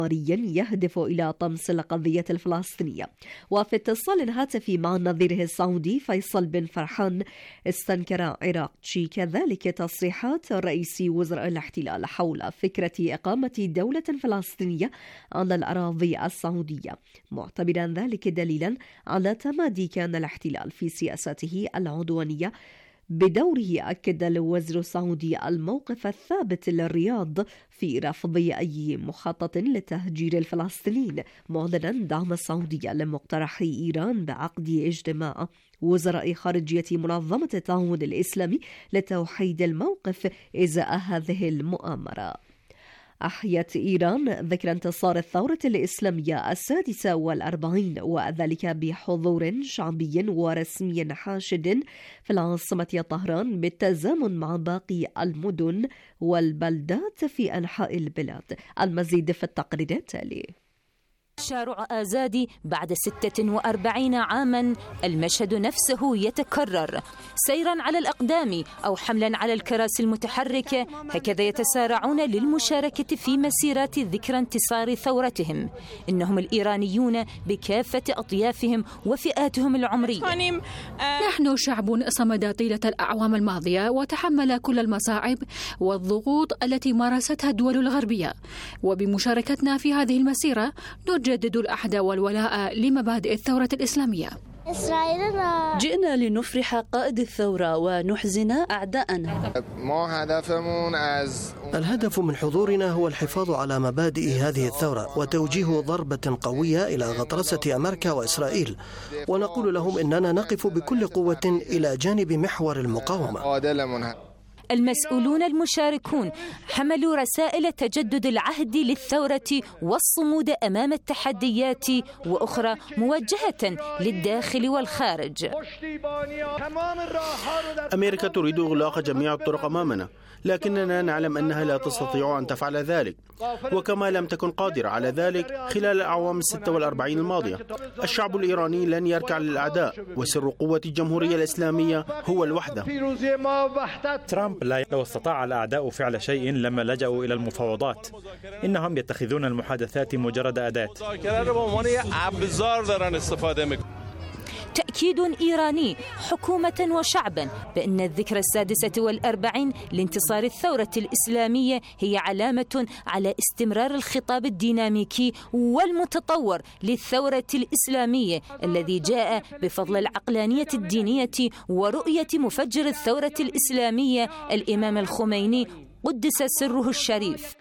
يهدف إلى طمس القضية الفلسطينية. وفي اتصال هاتفي مع نظيره السعودي فيصل بن فرحان، استنكر عراقتشي كذلك تصريحات رئيس وزراء الاحتلال حول فكرة إقامة دولة فلسطينية على الأراضي السعودية، معتبرا ذلك دليلا على تمادي كان الاحتلال في سياساته العدوانية. بدوره أكد الوزير السعودي الموقف الثابت للرياض في رفض أي مخطط لتهجير الفلسطينيين، معلنا دعم السعودية لمقترح إيران بعقد اجتماع وزراء خارجية منظمة التعاون الإسلامي لتوحيد الموقف إزاء هذه المؤامرة. أحيت إيران ذكرى انتصار الثورة الإسلامية 46 وذلك بحضور شعبي ورسمي حاشد في العاصمة طهران بالتزامن مع باقي المدن والبلدات في أنحاء البلاد. المزيد في التقرير التالي. شارع آزادي بعد 46 عاما المشهد نفسه يتكرر، سيرا على الأقدام أو حملا على الكراسي المتحركة، هكذا يتسارعون للمشاركة في مسيرات ذكرى انتصار ثورتهم. إنهم الإيرانيون بكافة أطيافهم وفئاتهم العمرية. نحن شعب صمد طيلة الأعوام الماضية وتحمل كل المصاعب والضغوط التي مارستها الدول الغربية، وبمشاركتنا في هذه المسيرة نجدد العهد والولاء لمبادئ الثورة الإسلامية. جئنا لنفرح قائد الثورة ونحزن أعداءنا. الهدف من حضورنا هو الحفاظ على مبادئ هذه الثورة وتوجيه ضربة قوية إلى غطرسة أمريكا وإسرائيل، ونقول لهم إننا نقف بكل قوة إلى جانب محور المقاومة. المسؤولون المشاركون حملوا رسائل تجدد العهد للثورة والصمود أمام التحديات، وأخرى موجهة للداخل والخارج. أمريكا تريد إغلاق جميع الطرق أمامنا، لكننا نعلم أنها لا تستطيع أن تفعل ذلك، وكما لم تكن قادرة على ذلك خلال الأعوام 46 الماضية. الشعب الإيراني لن يركع للأعداء، وسر قوة الجمهورية الإسلامية هو الوحدة. ترامب لو استطاع الأعداء فعل شيء لما لجأوا إلى المفاوضات، إنهم يتخذون المحادثات مجرد أداة. تأكيد إيراني حكومة وشعبا بأن الذكرى 46 لانتصار الثورة الإسلامية هي علامة على استمرار الخطاب الديناميكي والمتطور للثورة الإسلامية الذي جاء بفضل العقلانية الدينية ورؤية مفجر الثورة الإسلامية الإمام الخميني قدس سره الشريف.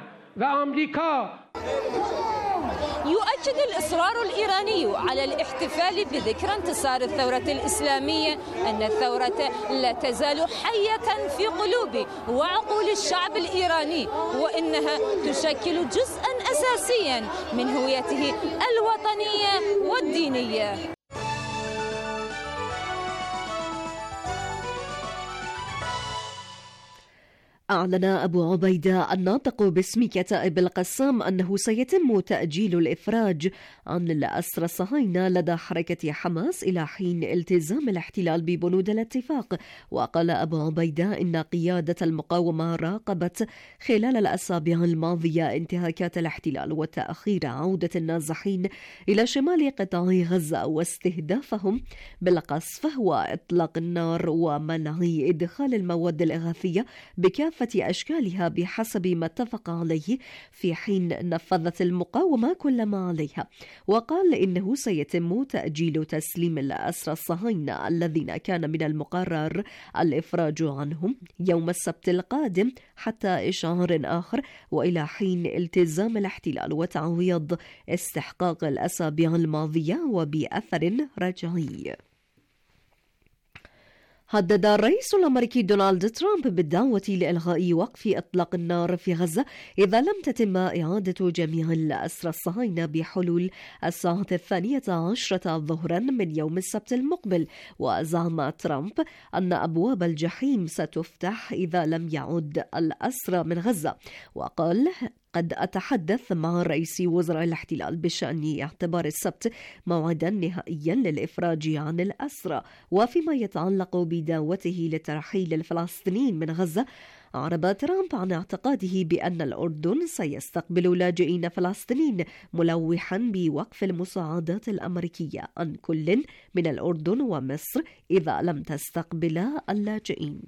يؤكد الإصرار الإيراني على الاحتفال بذكرى انتصار الثورة الإسلامية أن الثورة لا تزال حية في قلوب وعقول الشعب الإيراني، وإنها تشكل جزءا أساسيا من هويته الوطنية والدينية. أعلن أبو عبيدة الناطق باسم كتائب القسام أنه سيتم تأجيل الإفراج عن الأسرى الصهاينة لدى حركة حماس إلى حين التزام الاحتلال ببنود الاتفاق. وقال أبو عبيدة إن قيادة المقاومة راقبت خلال الأسابيع الماضية انتهاكات الاحتلال وتأخير عودة النازحين إلى شمال قطاع غزة واستهدافهم بالقصف وإطلاق النار ومنع إدخال المواد الإغاثية بكافة أشكالها بحسب ما اتفق عليه، في حين نفذت المقاومة كل ما عليها. وقال إنه سيتم تأجيل تسليم الأسرى الصهاينة الذين كان من المقرر الإفراج عنهم يوم السبت القادم حتى إشعار آخر، وإلى حين التزام الاحتلال وتعويض استحقاق الأسابيع الماضية وبأثر رجعي. هدد الرئيس الأمريكي دونالد ترامب بالدعوة لإلغاء وقف إطلاق النار في غزة إذا لم تتم إعادة جميع الأسرى الصهاينة بحلول الساعة 12 ظهرا من يوم السبت المقبل. وزعم ترامب أن أبواب الجحيم ستفتح إذا لم يعد الأسرى من غزة. وقال: قد أتحدث مع رئيس وزراء الاحتلال بشأن اعتبار السبت موعدا نهائيا للإفراج عن الأسرى. وفيما يتعلق بدعوته لترحيل الفلسطينيين من غزة، أعرب ترامب عن اعتقاده بأن الأردن سيستقبل لاجئين فلسطينيين، ملوحا بوقف المساعدات الأمريكية عن كل من الأردن ومصر إذا لم تستقبل اللاجئين.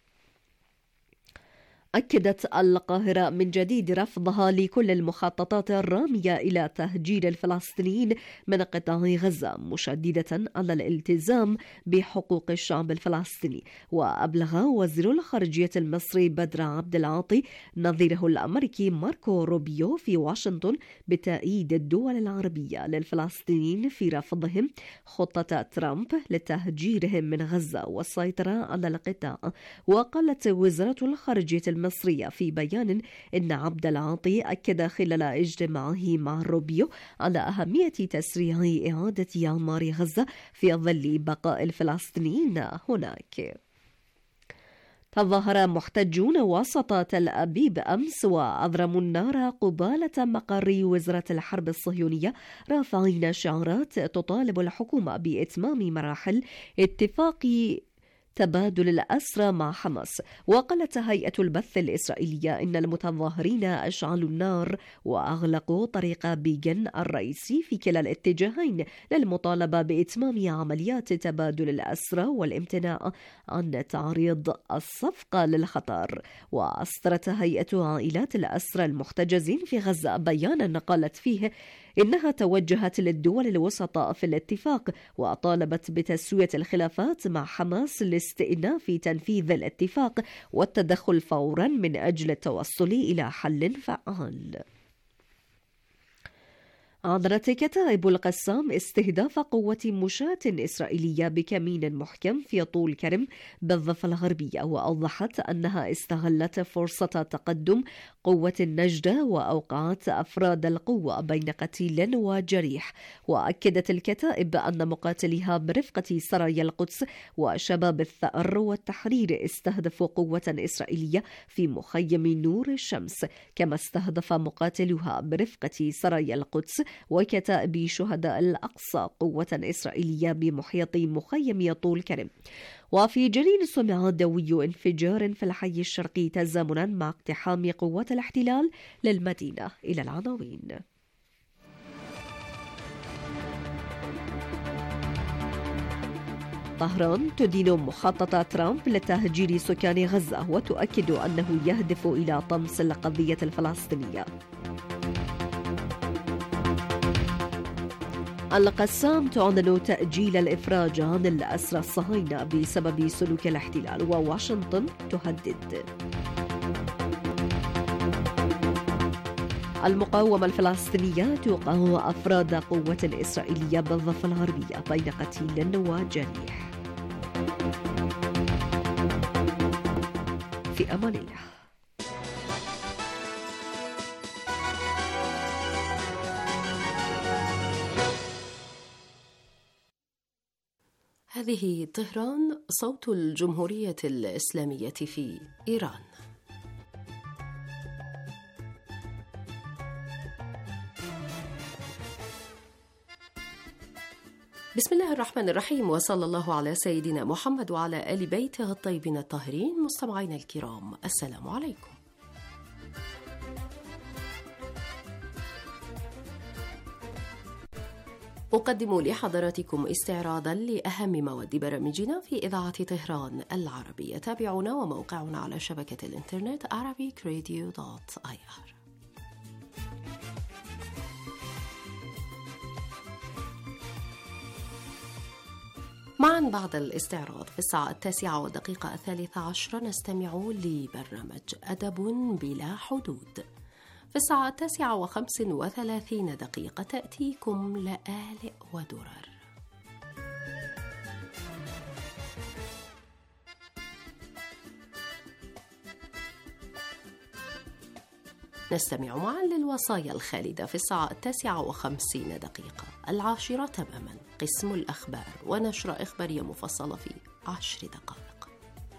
أكدت القاهرة من جديد رفضها لكل المخططات الرامية إلى تهجير الفلسطينيين من قطاع غزة، مشددة على الالتزام بحقوق الشعب الفلسطيني. وأبلغ وزير الخارجية المصري بدر عبد العاطي نظيره الأمريكي ماركو روبيو في واشنطن بتأييد الدول العربية للفلسطينيين في رفضهم خطة ترامب لتهجيرهم من غزة والسيطرة على القطاع. وقالت وزارة الخارجية المصرية في بيان إن عبد العاطي أكد خلال اجتماعه مع روبيو على أهمية تسريع إعادة إعمار غزة في ظل بقاء الفلسطينيين هناك. تظاهر محتجون وسط تل أبيب أمس وأضرموا النار قبالة مقر وزارة الحرب الصهيونية، رافعين شعارات تطالب الحكومة بإتمام مراحل اتفاق تبادل الأسرى مع حماس. وقالت هيئة البث الإسرائيلية إن المتظاهرين أشعلوا النار وأغلقوا طريق بيجن الرئيسي في كلا الاتجاهين للمطالبة بإتمام عمليات تبادل الأسرى والامتناع عن تعريض الصفقة للخطر. وأصدرت هيئة عائلات الأسرى المحتجزين في غزة بيانا قالت فيه إنها توجهت للدول الوسطاء في الاتفاق وطالبت بتسوية الخلافات مع حماس لاستئناف تنفيذ الاتفاق والتدخل فورا من أجل التوصل إلى حل فعال. أعلنت كتائب القسام استهداف قوة مشاة إسرائيلية بكمين محكم في طول كرم بالضفة الغربية، وأوضحت أنها استغلت فرصة تقدم قوة النجدة وأوقعت أفراد القوة بين قتيل وجريح. وأكدت الكتائب أن مقاتليها برفقة سرايا القدس وشباب الثأر والتحرير استهدفوا قوة إسرائيلية في مخيم نور الشمس، كما استهدف مقاتلوها برفقة سرايا القدس وكتائب شهداء الأقصى قوة إسرائيلية بمحيط مخيم طول كرم. وفي جنين سمع دوي انفجار في الحي الشرقي تزامنا مع اقتحام قوات الاحتلال للمدينة. إلى العناوين. طهران تدين مخطط ترامب لتهجير سكان غزة وتؤكد أنه يهدف إلى طمس القضية الفلسطينية. القسام تعلن تأجيل الإفراج عن الأسرى الصهاينة بسبب سلوك الاحتلال، وواشنطن تهدد. المقاومة الفلسطينية توقع أفراد قوة إسرائيلية بالضفة الغربية بين قتيل وجريح. في أمان الله. هذه طهران، صوت الجمهورية الإسلامية في إيران. بسم الله الرحمن الرحيم، وصلى الله على سيدنا محمد وعلى آل بيته الطيبين الطاهرين. مستمعينا الكرام، السلام عليكم. أقدم لحضراتكم استعراضا لأهم مواد برامجنا في إذاعة طهران العربية. تابعونا وموقعنا على شبكة الإنترنت arabikradio.ir. معا بعد الاستعراض في الساعة 9:13 نستمع لبرنامج أدب بلا حدود. في الساعة 9:35 تأتيكم لآلئ ودرر. نستمع معا للوصايا الخالدة في الساعة 9:50. 10 تماما قسم الأخبار ونشرة إخبارية مفصلة في 10 دقائق.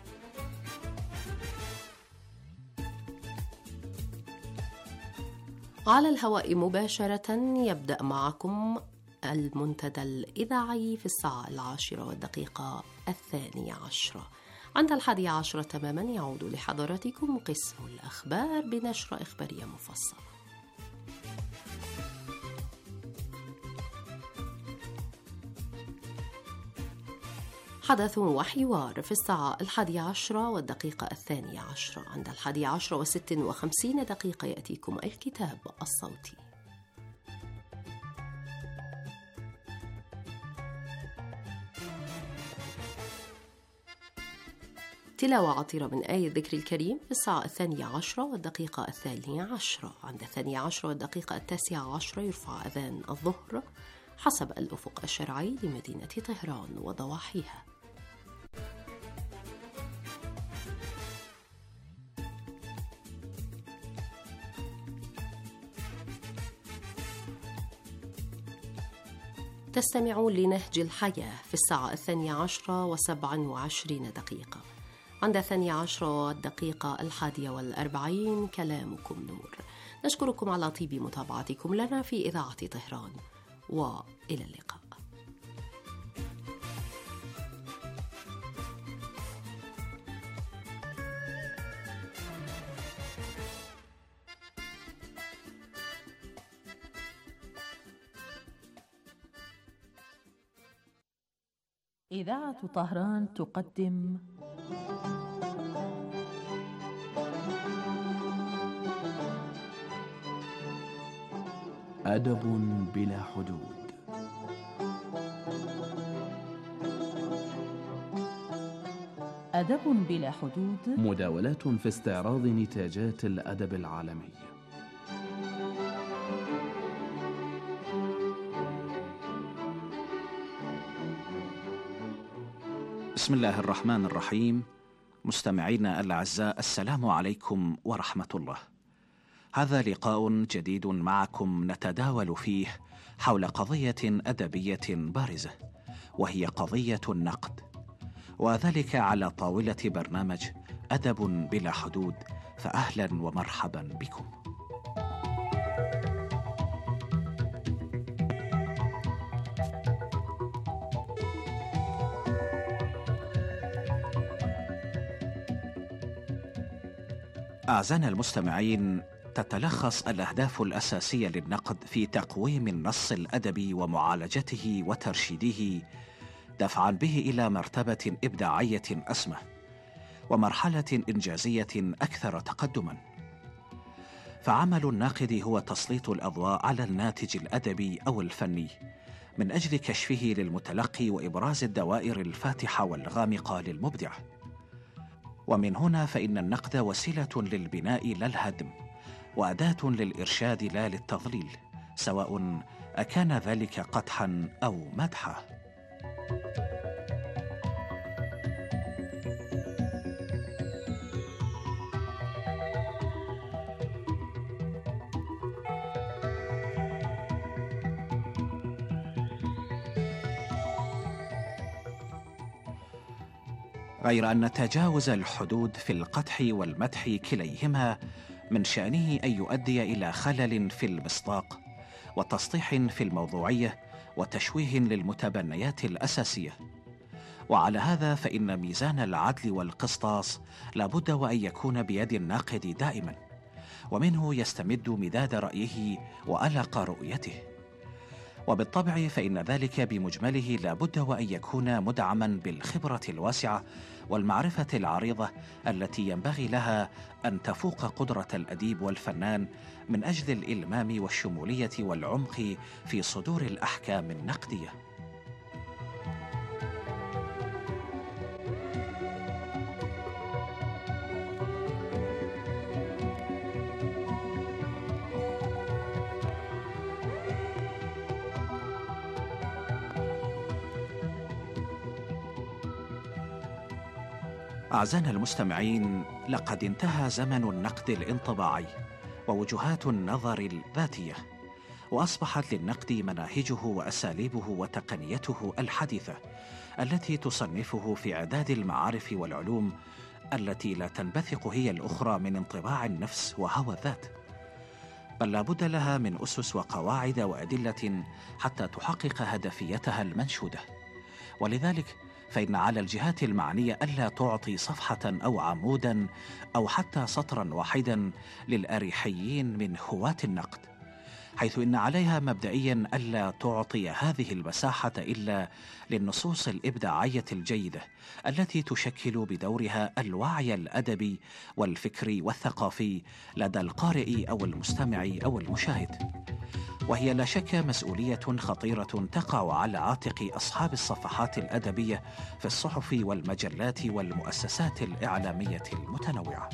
على الهواء مباشرة يبدأ معكم المنتدى الإذاعي في الساعة 10:12. عند 11 تماما يعود لحضراتكم قسم الأخبار بنشرة إخبارية مفصلة. حدث وحوار في الساعة 11:12. عند 11:56 يأتيكم الكتاب الصوتي. تلاوة عطرة من آية الذكر الكريم في الساعة 12:13. عند 12:19 يرفع أذان الظهر حسب الأفق الشرعي لمدينة طهران وضواحيها. تستمعون لنهج الحياة في الساعة 12:27. عند 12:41 كلامكم نور. نشكركم على طيب متابعتكم لنا في إذاعة طهران، وإلى اللقاء. إذاعة طهران تقدم أدب بلا حدود. أدب بلا حدود، مداولات في استعراض نتاجات الأدب العالمي. بسم الله الرحمن الرحيم. مستمعينا الأعزاء، السلام عليكم ورحمة الله. هذا لقاء جديد معكم نتداول فيه حول قضية أدبية بارزة، وهي قضية النقد، وذلك على طاولة برنامج أدب بلا حدود. فأهلا ومرحبا بكم. أعزائنا المستمعين، تتلخص الأهداف الأساسية للنقد في تقويم النص الأدبي ومعالجته وترشيده، دفعا به إلى مرتبة إبداعية أسمى ومرحلة إنجازية أكثر تقدما. فعمل الناقد هو تسليط الأضواء على الناتج الأدبي أو الفني من أجل كشفه للمتلقي وإبراز الدوائر الفاتحة والغامقة للمبدع. ومن هنا فإن النقد وسيلة للبناء لا الهدم، وأداة للإرشاد لا للتضليل، سواء أكان ذلك قدحا أو مدحا. غير أن تجاوز الحدود في القدح والمدح كليهما من شأنه أن يؤدي إلى خلل في المصداق وتسطيح في الموضوعية وتشويه للمتبنيات الأساسية. وعلى هذا فإن ميزان العدل والقسطاس لابد وأن يكون بيد الناقد دائما، ومنه يستمد مداد رأيه وألق رؤيته. وبالطبع فإن ذلك بمجمله لابد وأن يكون مدعما بالخبرة الواسعة والمعرفة العريضة التي ينبغي لها أن تفوق قدرة الأديب والفنان من أجل الإلمام والشمولية والعمق في صدور الأحكام النقدية. أعزائنا المستمعين، لقد انتهى زمن النقد الانطباعي ووجهات النظر الذاتية، وأصبحت للنقد مناهجه وأساليبه وتقنيته الحديثة التي تصنفه في إعداد المعارف والعلوم التي لا تنبثق هي الأخرى من انطباع النفس وهوى الذات، بل لا بد لها من أسس وقواعد وأدلة حتى تحقق هدفيتها المنشودة. ولذلك فإن على الجهات المعنية ألا تعطي صفحة أو عمودا أو حتى سطرا واحدا للأريحيين من هواة النقد، حيث إن عليها مبدئيا ألا تعطي هذه المساحة إلا للنصوص الإبداعية الجيدة التي تشكل بدورها الوعي الأدبي والفكري والثقافي لدى القارئ أو المستمع أو المشاهد. وهي لا شك مسؤولية خطيرة تقع على عاتق أصحاب الصفحات الأدبية في الصحف والمجلات والمؤسسات الإعلامية المتنوعة.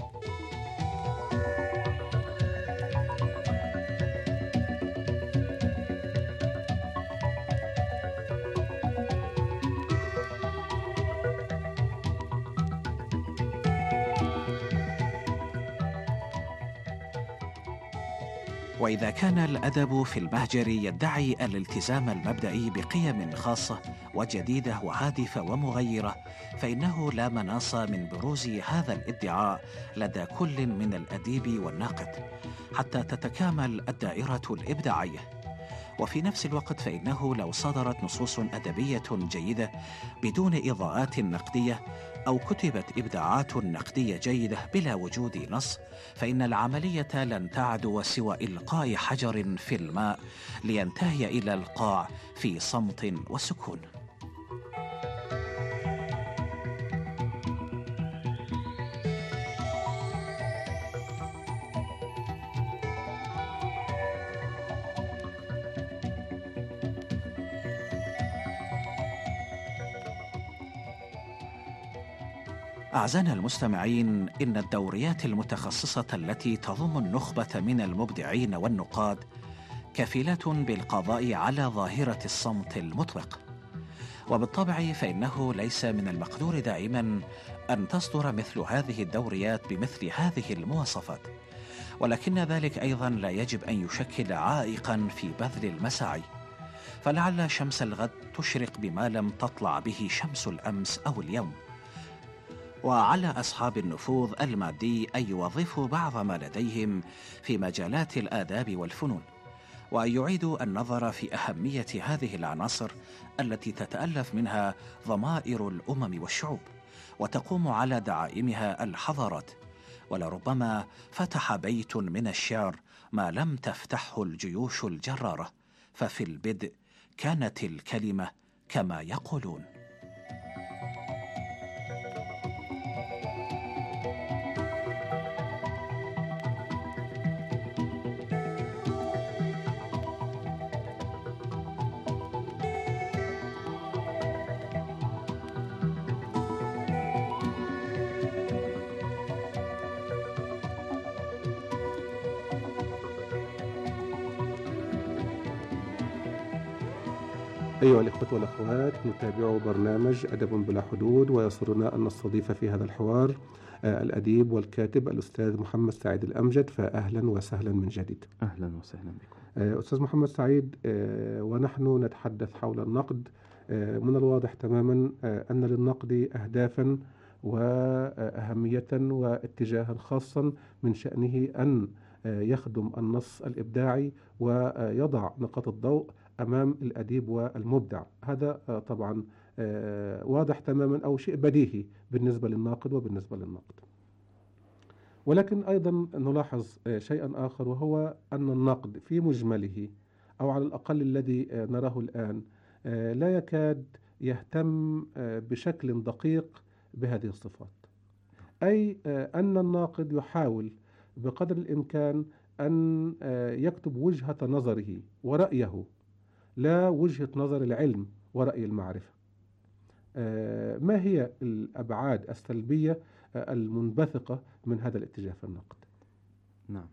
وإذا كان الأدب في المهجر يدعي الالتزام المبدئي بقيم خاصة وجديدة وهادفة ومغيرة، فإنه لا مناص من بروز هذا الادعاء لدى كل من الأديب والناقد حتى تتكامل الدائرة الإبداعية. وفي نفس الوقت فإنه لو صدرت نصوص أدبية جيدة بدون إضاءات نقدية أو كتبت إبداعات نقدية جيدة بلا وجود نص، فإن العملية لن تعدو سوى إلقاء حجر في الماء لينتهي إلى القاع في صمت وسكون. أعزائنا المستمعين، إن الدوريات المتخصصة التي تضم النخبة من المبدعين والنقاد كفيلة بالقضاء على ظاهرة الصمت المطبق، وبالطبع فإنه ليس من المقدور دائما أن تصدر مثل هذه الدوريات بمثل هذه المواصفات، ولكن ذلك أيضا لا يجب أن يشكل عائقا في بذل المساعي، فلعل شمس الغد تشرق بما لم تطلع به شمس الأمس أو اليوم. وعلى أصحاب النفوذ المادي أن يوظفوا بعض ما لديهم في مجالات الآداب والفنون، وأن يعيدوا النظر في أهمية هذه العناصر التي تتألف منها ضمائر الأمم والشعوب وتقوم على دعائمها الحضارات. ولربما فتح بيت من الشعر ما لم تفتحه الجيوش الجرارة، ففي البدء كانت الكلمة كما يقولون. أيها الإخوة والأخوات، نتابع برنامج أدب بلا حدود، ويسرنا أن نستضيف في هذا الحوار الأديب والكاتب الأستاذ محمد سعيد الأمجد، فأهلا وسهلا من جديد. أهلا وسهلا بكم أستاذ محمد سعيد، ونحن نتحدث حول النقد، من الواضح تماما أن للنقد أهدافا وأهمية واتجاها خاصا من شأنه أن يخدم النص الإبداعي ويضع نقاط الضوء أمام الأديب والمبدع. هذا طبعا واضح تماما أو شيء بديهي بالنسبة للناقد وبالنسبة للنقد. ولكن أيضا نلاحظ شيئا آخر، وهو أن النقد في مجمله أو على الأقل الذي نراه الآن لا يكاد يهتم بشكل دقيق بهذه الصفات، أي أن الناقد يحاول بقدر الإمكان أن يكتب وجهة نظره ورأيه، لا وجهة نظر العلم ورأي المعرفة. ما هي الأبعاد السلبية المنبثقة من هذا الاتجاه في النقد؟ نعم،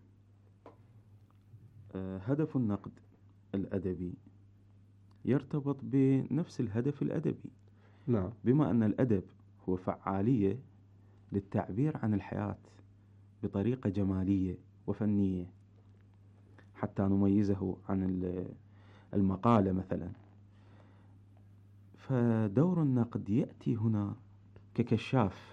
هدف النقد الأدبي يرتبط بنفس الهدف الأدبي. نعم. بما أن الأدب هو فعالية للتعبير عن الحياة بطريقة جمالية وفنية حتى نميزه عن المقالة مثلا، فدور النقد يأتي هنا ككشاف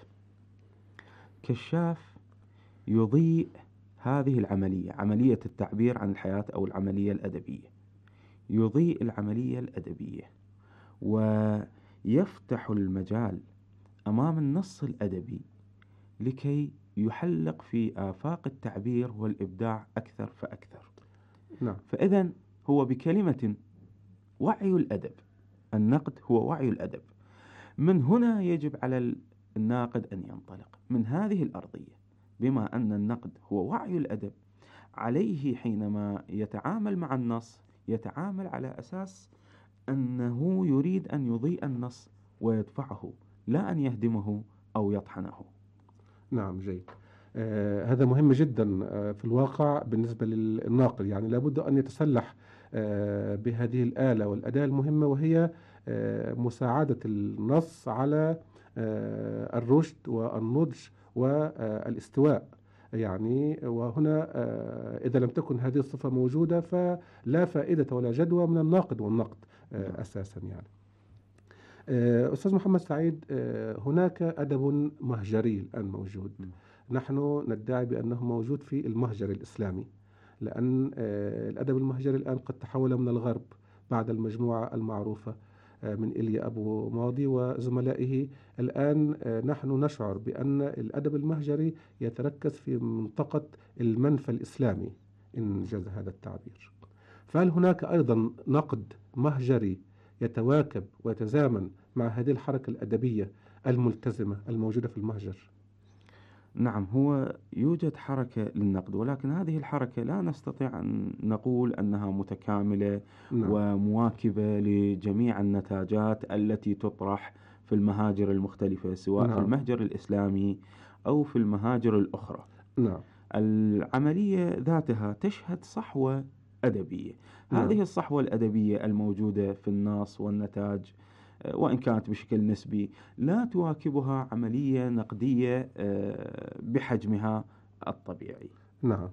يضيء هذه العملية، عملية التعبير عن الحياة أو العملية الأدبية، يضيء العملية الأدبية يفتح المجال أمام النص الأدبي لكي يحلق في آفاق التعبير والإبداع أكثر فأكثر. نعم. فإذن هو بكلمة وعي الأدب، النقد هو وعي الأدب. من هنا يجب على الناقد أن ينطلق من هذه الأرضية، بما أن النقد هو وعي الأدب، عليه حينما يتعامل مع النص يتعامل على أساس أنه يريد أن يضيء النص ويدفعه، لا أن يهدمه أو يطحنه. نعم، جيد. هذا مهم جدا في الواقع بالنسبة للناقد، يعني لابد أن يتسلح بهذه الآلة والأداة المهمة، وهي مساعدة النص على الرشد والنضج والاستواء. يعني وهنا إذا لم تكن هذه الصفة موجودة فلا فائدة ولا جدوى من الناقد والنقد أساسا. يعني أستاذ محمد سعيد، هناك أدب مهجري الآن موجود. نحن ندعي بأنه موجود في المهجر الإسلامي، لأن الأدب المهجري الآن قد تحول من الغرب بعد المجموعة المعروفة من إيليا أبو ماضي وزملائه. الآن نحن نشعر بأن الأدب المهجري يتركز في منطقة المنفى الإسلامي إن جاز هذا التعبير. فهل هناك أيضا نقد مهجري يتواكب ويتزامن مع هذه الحركة الأدبية الملتزمة الموجودة في المهجر؟ نعم، هو يوجد حركة للنقد، ولكن هذه الحركة لا نستطيع أن نقول أنها متكاملة ومواكبة لجميع النتاجات التي تطرح في المهاجر المختلفة، سواء في المهجر الإسلامي أو في المهاجر الأخرى. العملية ذاتها تشهد صحوة أدبية. هذه الصحوة الأدبية الموجودة في النص والنتاج، وإن كانت بشكل نسبي، لا تواكبها عملية نقدية بحجمها الطبيعي. نعم.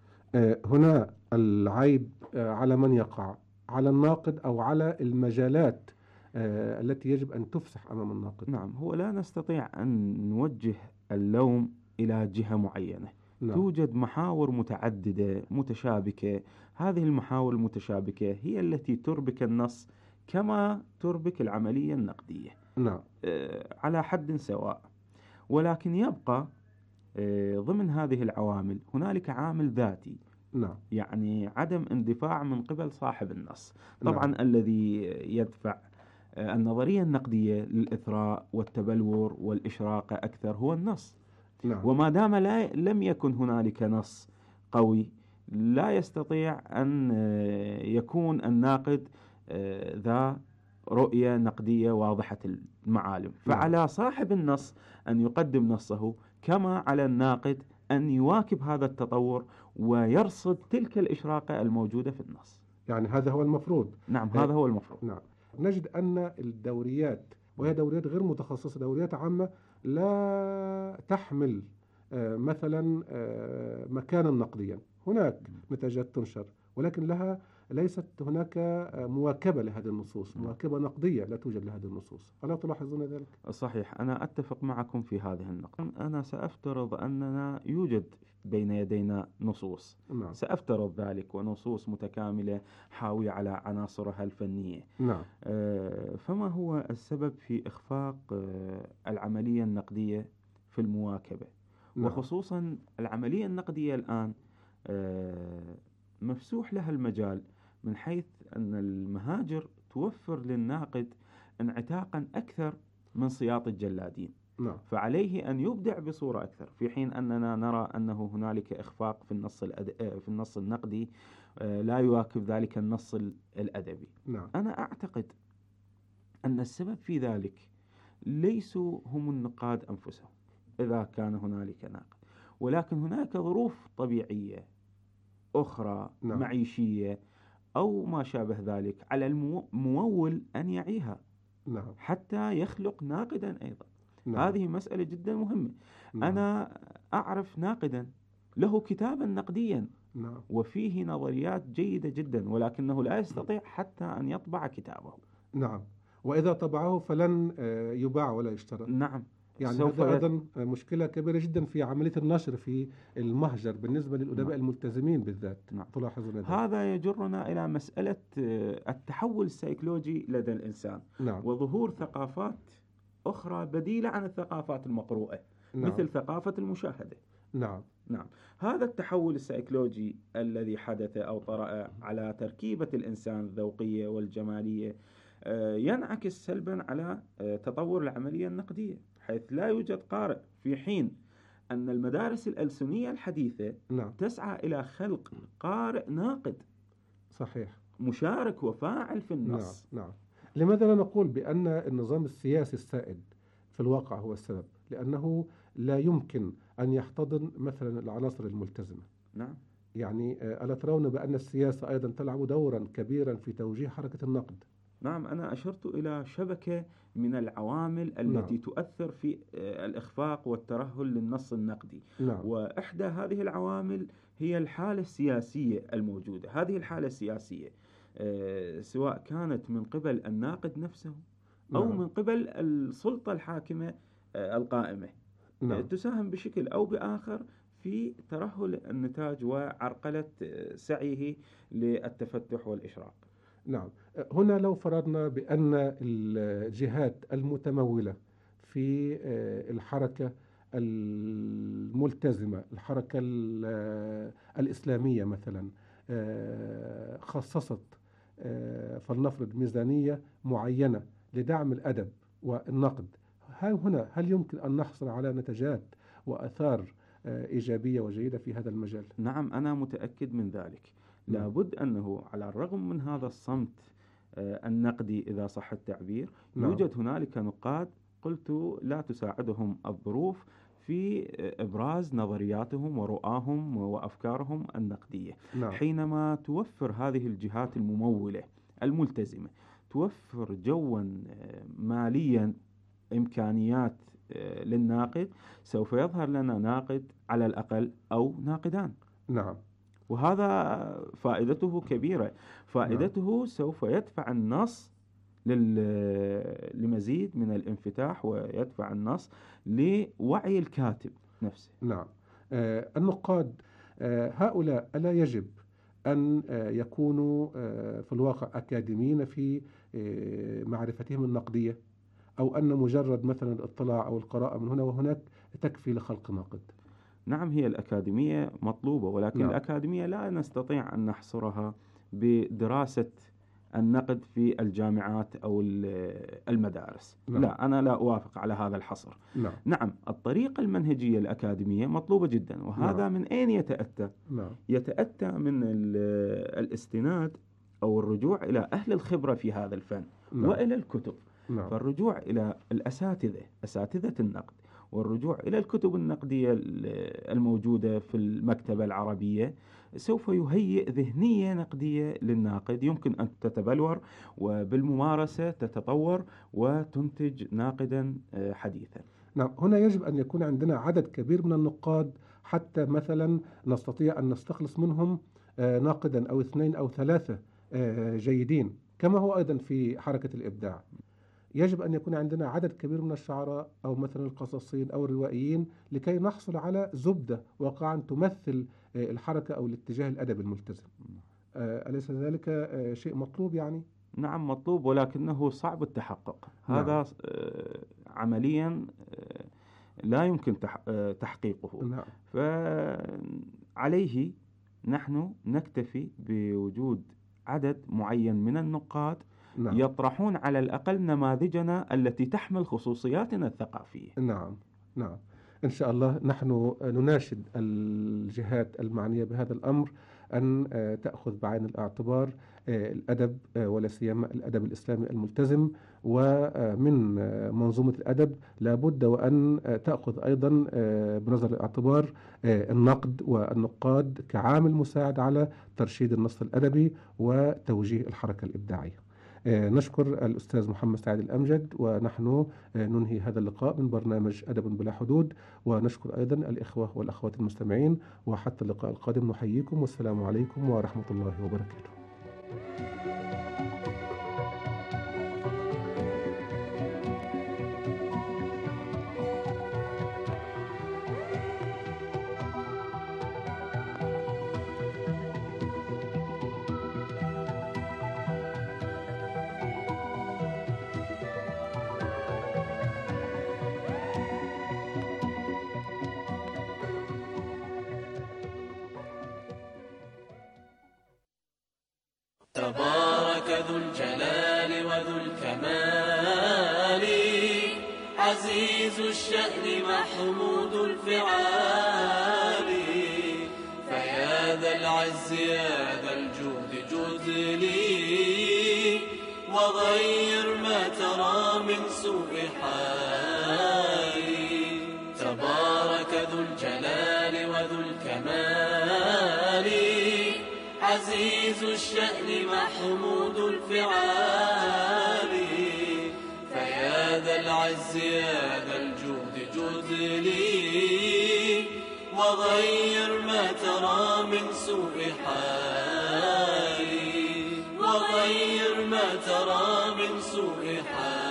هنا العيب على من يقع؟ على الناقد أو على المجالات التي يجب أن تفسح أمام الناقد؟ نعم، هو لا نستطيع أن نوجه اللوم إلى جهة معينة. توجد محاور متعددة متشابكة، هذه المحاور المتشابكة هي التي تربك النص كما تربك العملية النقدية. على حد سواء. ولكن يبقى ضمن هذه العوامل هنالك عامل ذاتي، يعني عدم اندفاع من قبل صاحب النص. طبعا الذي يدفع النظرية النقدية للإثراء والتبلور والإشراقة أكثر هو النص. وما دام لم يكن هنالك نص قوي، لا يستطيع أن يكون الناقد ذا رؤية نقدية واضحة المعالم. فعلى صاحب النص أن يقدم نصه، كما على الناقد أن يواكب هذا التطور ويرصد تلك الإشراقة الموجودة في النص. يعني هذا هو المفروض. نعم، هذا هو المفروض. نعم. نجد أن الدوريات، وهي دوريات غير متخصصة، دوريات عامة لا تحمل مثلا مكانا نقديا. هناك نتاجات تنشر، ولكن ليست هناك مواكبة لهذه النصوص، مواكبة نقدية لا توجد لهذه النصوص. ألا تلاحظون ذلك؟ صحيح، أنا أتفق معكم في هذه النقطة. أنا سأفترض أننا يوجد بين يدينا نصوص. سأفترض ذلك، ونصوص متكاملة حاوية على عناصرها الفنية. فما هو السبب في إخفاق العملية النقدية في المواكبة؟ وخصوصا العملية النقدية الآن مفسوح لها المجال، من حيث أن المهاجر توفر للناقد انعتاقا أكثر من سياط الجلادين. فعليه أن يبدع بصورة أكثر، في حين أننا نرى أنه هنالك إخفاق في النص النقدي لا يواكب ذلك النص الأدبي. أنا أعتقد أن السبب في ذلك ليسوا هم النقاد أنفسهم إذا كان هنالك ناقد، ولكن هناك ظروف طبيعية أخرى معيشية أو ما شابه ذلك على الممول أن يعيها حتى يخلق ناقدا أيضا. هذه مسألة جدا مهمة. أنا أعرف ناقدا له كتابا نقديا وفيه نظريات جيدة جدا، ولكنه لا يستطيع حتى أن يطبع كتابه. وإذا طبعه فلن يباع ولا يشترى. يعني هذا أيضا مشكلة كبيرة جدا في عملية النشر في المهجر بالنسبة للأدباء الملتزمين بالذات. تلاحظون هذا يجرنا إلى مسألة التحول السيكولوجي لدى الإنسان. وظهور ثقافات أخرى بديلة عن الثقافات المقروءة. مثل ثقافة المشاهدة. نعم. هذا التحول السيكولوجي الذي حدث أو طرأ على تركيبة الإنسان الذوقية والجمالية ينعكس سلبا على تطور العملية النقدية، حيث لا يوجد قارئ، في حين أن المدارس الألسنية الحديثة تسعى إلى خلق قارئ ناقد صحيح مشارك وفاعل في النص. نعم. لماذا لا نقول بأن النظام السياسي السائد في الواقع هو السبب؟ لأنه لا يمكن أن يحتضن مثلا العناصر الملتزمة. يعني ألا ترون بأن السياسة أيضا تلعب دورا كبيرا في توجيه حركة النقد؟ نعم، أنا أشرت إلى شبكة من العوامل التي تؤثر في الإخفاق والترهل للنص النقدي. وإحدى هذه العوامل هي الحالة السياسية الموجودة. هذه الحالة السياسية سواء كانت من قبل الناقد نفسه أو من قبل السلطة الحاكمة القائمة، تساهم بشكل أو بآخر في ترهل النتاج وعرقلة سعيه للتفتح والإشراق. نعم. هنا لو فرضنا بأن الجهات المتمولة في الحركة الملتزمة، الحركة الإسلامية مثلا، خصصت فلنفرض ميزانية معينة لدعم الأدب والنقد، هل يمكن أن نحصل على نتاجات وأثار إيجابية وجيدة في هذا المجال؟ نعم، أنا متأكد من ذلك. لابد أنه على الرغم من هذا الصمت النقدي إذا صح التعبير، يوجد هنالك نقاد قلت لا تساعدهم الظروف في إبراز نظرياتهم ورؤاهم وأفكارهم النقدية. حينما توفر هذه الجهات الممولة الملتزمة توفر جوا ماليا إمكانيات للناقد، سوف يظهر لنا ناقد على الأقل أو ناقدان. وهذا فائدته كبيرة. فائدته سوف يدفع النص لمزيد من الانفتاح، ويدفع النص لوعي الكاتب نفسه. النقاد هؤلاء ألا يجب أن يكونوا في الواقع أكاديميين في معرفتهم النقدية، أو أن مجرد مثلا الاطلاع أو القراءة من هنا وهناك تكفي لخلق ناقد؟ نعم، هي الأكاديمية مطلوبة، ولكن الأكاديمية لا نستطيع أن نحصرها بدراسة النقد في الجامعات أو المدارس. لا، أنا لا أوافق على هذا الحصر. نعم، الطريقة المنهجية الأكاديمية مطلوبة جدا. وهذا من أين يتأتى؟ يتأتى من الاستناد أو الرجوع إلى أهل الخبرة في هذا الفن وإلى الكتب. فالرجوع إلى أساتذة النقد، والرجوع إلى الكتب النقدية الموجودة في المكتبة العربية سوف يهيئ ذهنية نقدية للناقد يمكن أن تتبلور، وبالممارسة تتطور وتنتج ناقدا حديثا. هنا يجب أن يكون عندنا عدد كبير من النقاد حتى مثلا نستطيع أن نستخلص منهم ناقدا أو 2 أو 3 جيدين، كما هو أيضا في حركة الإبداع. يجب أن يكون عندنا عدد كبير من الشعراء أو مثلا القصصيين أو الروائيين لكي نحصل على زبدة واقعا تمثل الحركة أو الاتجاه الأدبي الملتزم. أليس ذلك شيء مطلوب يعني؟ نعم مطلوب، ولكنه صعب التحقق. هذا عمليا لا يمكن تحقيقه. فعليه نحن نكتفي بوجود عدد معين من النقاد يطرحون على الأقل نماذجنا التي تحمل خصوصياتنا الثقافية. نعم. إن شاء الله نحن نناشد الجهات المعنية بهذا الأمر أن تأخذ بعين الاعتبار الأدب، ولا سيما الأدب الإسلامي الملتزم. ومن منظومة الأدب لابد وأن تأخذ أيضا بنظر الاعتبار النقد والنقاد كعامل مساعد على ترشيد النص الأدبي وتوجيه الحركة الإبداعية. نشكر الأستاذ محمد سعيد الأمجد، ونحن ننهي هذا اللقاء من برنامج أدب بلا حدود، ونشكر أيضا الإخوة والأخوات المستمعين، وحتى اللقاء القادم نحييكم والسلام عليكم ورحمة الله وبركاته. تبارك ذو الجلال وذو الكمال، عزيز الشأن محمود الفعال. فيا ذا العز يا ذا الجود جد لي، وغير ما ترى من سوء حالي. تبارك ذو الجلال وذو الكمال، عزيز الشأن محمود الفعال. فيا ذا العز يا ذا الجود جد لي، وغير ما ترى من سوء حالي. وغير ما ترى من سوء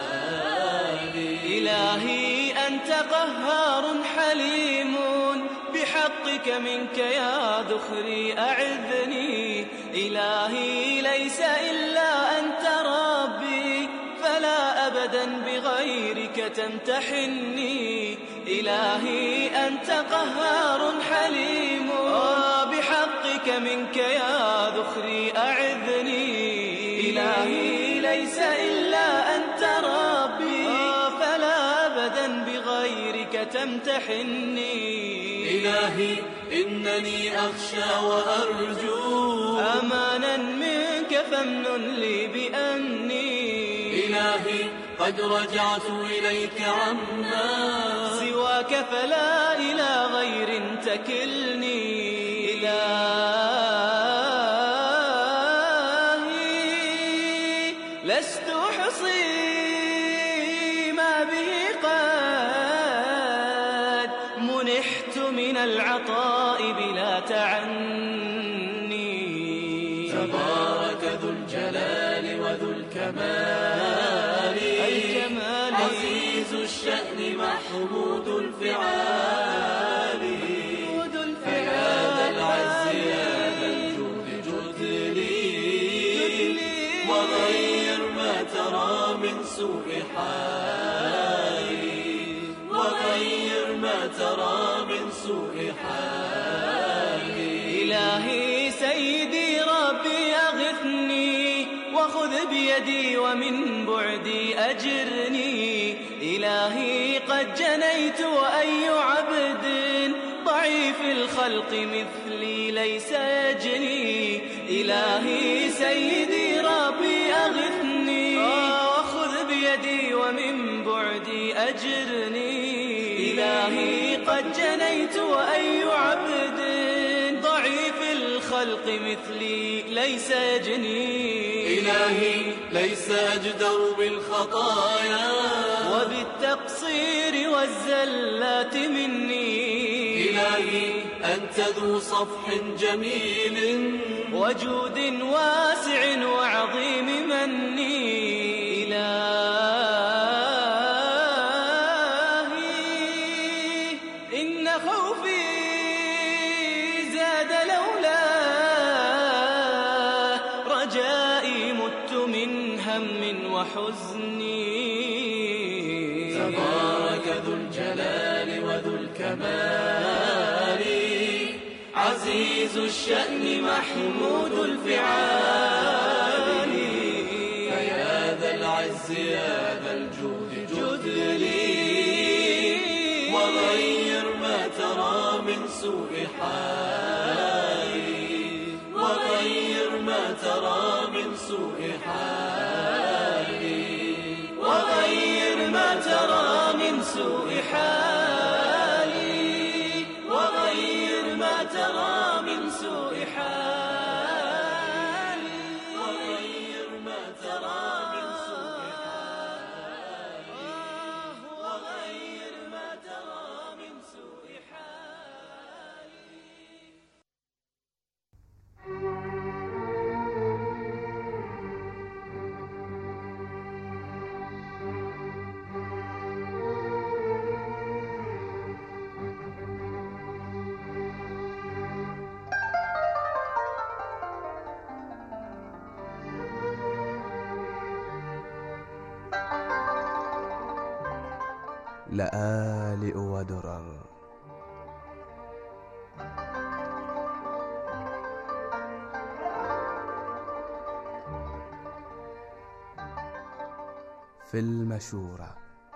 حالي. إلهي أنت قهار حليم، بحقك منك يا ذخري أعذني. إلهي ليس إلا أنت ربي، فلا أبدا بغيرك تمتحني. إلهي أنت قهار حليم، بحقك منك يا ذخري أعذني. إلهي ليس إلا أنت ربي، فلا أبدا بغيرك تمتحني. إلهي إنني أخشى وأرجو أمانا منك فامنن لي بأني. إلهي قد رجعت إليك عما سواك، فلا إلى غير تكلني. إلهي لست أحصي ما به قد منحت من العطاء بلا تعني. تبارك ذو الجلال وذو الكمال، عزيز الشأن محمود الفعال. فيا ذا العز يا ذا الجود جد لي، وغير ما ترى من سوء حالي. وغير ما ترى من سوء حالي. إلهي سيدي ربي أغثني، وخذ بيدي ومن بعدي أجرني. إلهي قد جنيت وأي عبد ضعيف الخلق مثلي ليس يجني. إلهي سيدي ربي أغثني، وخذ بيدي ومن بعدي أجرني. إلهي قد جنيت وأي عبد ضعيف الخلق مثلي ليس يجني. إلهي ليس أجدر بالخطايا وبالتقصير والزلات مني. إلهي أنت ذو صفح جميل وجود واسع وعظيم مني. إلهي إن خوفي زاد لولا رجائي، مت من هم وحزني. تبارك ذو الجلال وذو الكمال، عزيز الشأن محمود الفعال. فيا ذا العز يا ذا الجود جد لي، وغير ما ترى من سوء حالي. وغير ما ترى من سوء حالي. وغير ما ترى من سوء حالي. وغير ما ترى من سوء حالي. وغير ما ترى من سوء حالي. وغير ما ترى من سوء حالي. لآلئ ودرر. في المشورة.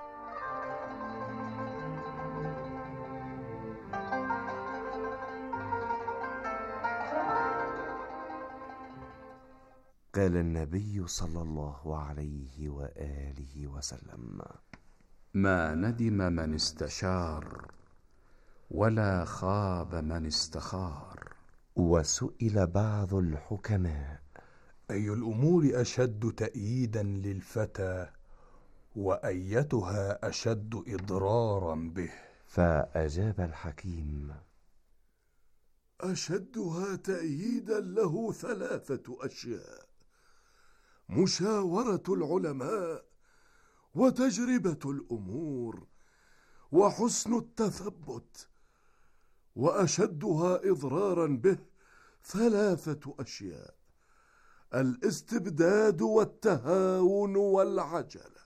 قال النبي صلى الله عليه وآله وسلم: ما ندم من استشار ولا خاب من استخار. وسئل بعض الحكماء: أي الأمور أشد تأييدا للفتى وأيتها أشد إضرارا به؟ فأجاب الحكيم: أشدها تأييدا له 3 أشياء: مشاورة العلماء، وتجربة الأمور، وحسن التثبت. وأشدها إضرارا به 3 أشياء: الاستبداد والتهاون والعجلة.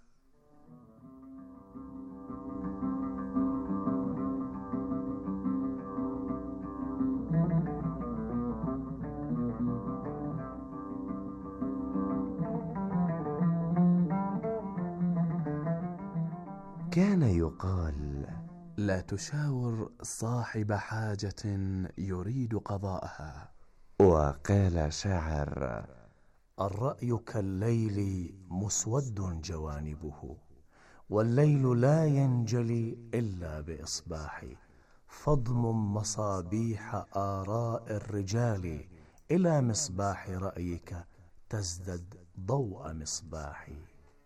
كان يقال: لا تشاور صاحب حاجة يريد قضاءها. وقال شاعر: الرأي كالليل مسود جوانبه، والليل لا ينجلي إلا بإصباح. فاضمم مصابيح آراء الرجال إلى مصباح رأيك، تزدد ضوء مصباحي.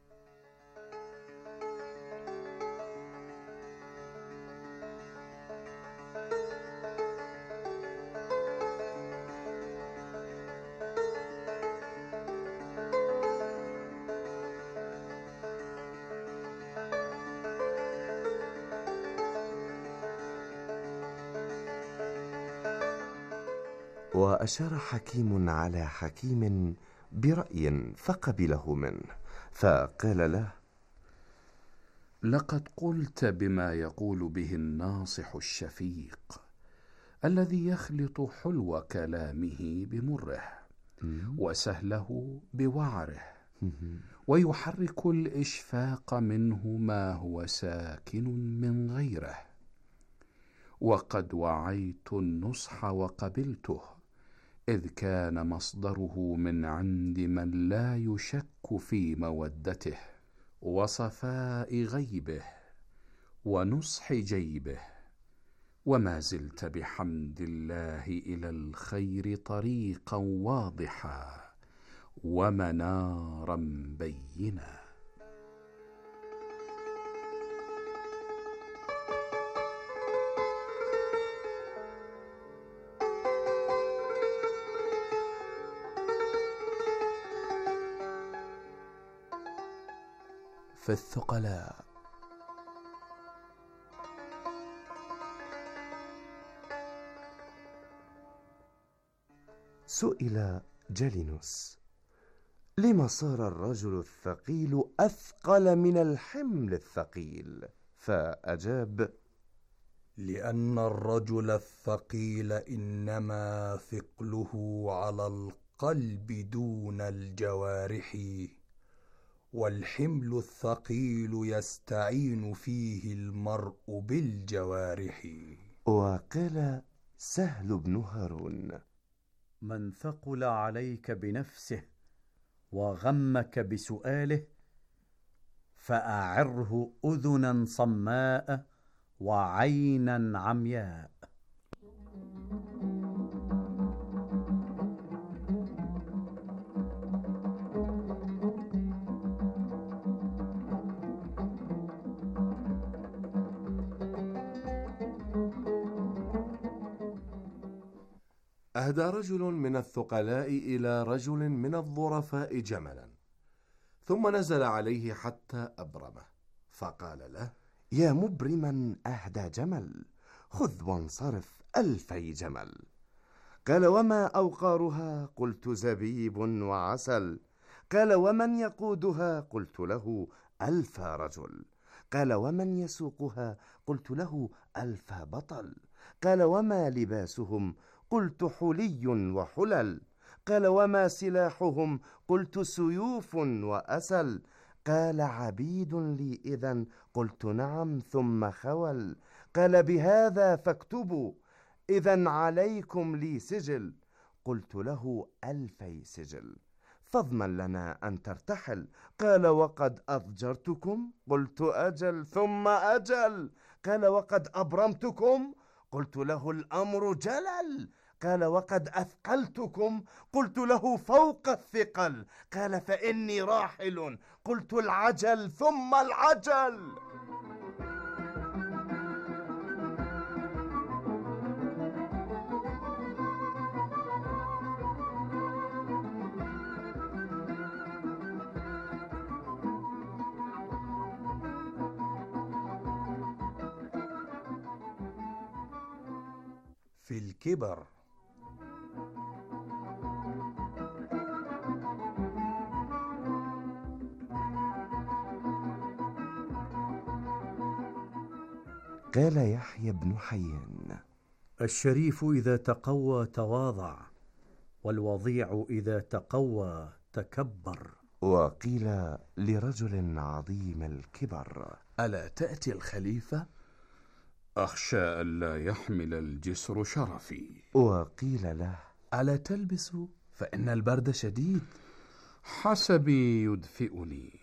وأشار حكيم على حكيم برأي فقبله منه، فقال له: لقد قلت بما يقول به الناصح الشفيق، الذي يخلط حلو كلامه بمره، وسهله بوعره، ويحرك الإشفاق منه ما هو ساكن من غيره. وقد وعيت النصح وقبلته، إذ كان مصدره من عند من لا يشك في مودته، وصفاء غيبه، ونصح جيبه. وما زلت بحمد الله إلى الخير طريقا واضحا ومنارا بينا. في الثقلاء. سئل جالينوس: لما صار الرجل الثقيل أثقل من الحمل الثقيل؟ فأجاب: لأن الرجل الثقيل إنما ثقله على القلب دون الجوارح، والحمل الثقيل يستعين فيه المرء بالجوارح. وقال سهل بن هارون: من ثقل عليك بنفسه وغمك بسؤاله، فأعره أذنا صماء وعينا عمياء. أهدى رجل من الثقلاء إلى رجل من الظرفاء جملا، ثم نزل عليه حتى أبرمه، فقال له: يا مبرما أهدى جمل، خذ وانصرف 2000 جمل. قال: وما أوقارها؟ قلت: زبيب وعسل. قال: ومن يقودها؟ قلت له: 1000 رجل. قال: ومن يسوقها؟ قلت له: 1000 بطل. قال: وما لباسهم؟ قلت: حلي وحلل. قال: وما سلاحهم؟ قلت: سيوف وأسل. قال عبيد لي إذن؟ قلت نعم. ثم خول. قال بهذا فاكتبوا، إذن عليكم لي سجل. قلت له 2000 سجل، فاضمن لنا أن ترتحل. قال وقد أضجرتكم؟ قلت أجل. ثم أجل. قال وقد أبرمتكم؟ قلت له الأمر جلل. قال وقد أثقلتكم؟ قلت له فوق الثقل. قال فإني راحل. قلت العجل ثم العجل. في الكبر. قال يحيى بن حيان: الشريف إذا تقوى تواضع، والوضيع إذا تقوى تكبر. وقيل لرجل عظيم الكبر: ألا تأتي الخليفة؟ أخشى ألا يحمل الجسر شرفي. وقيل له: ألا تلبس فإن البرد شديد؟ حسبي يدفئني.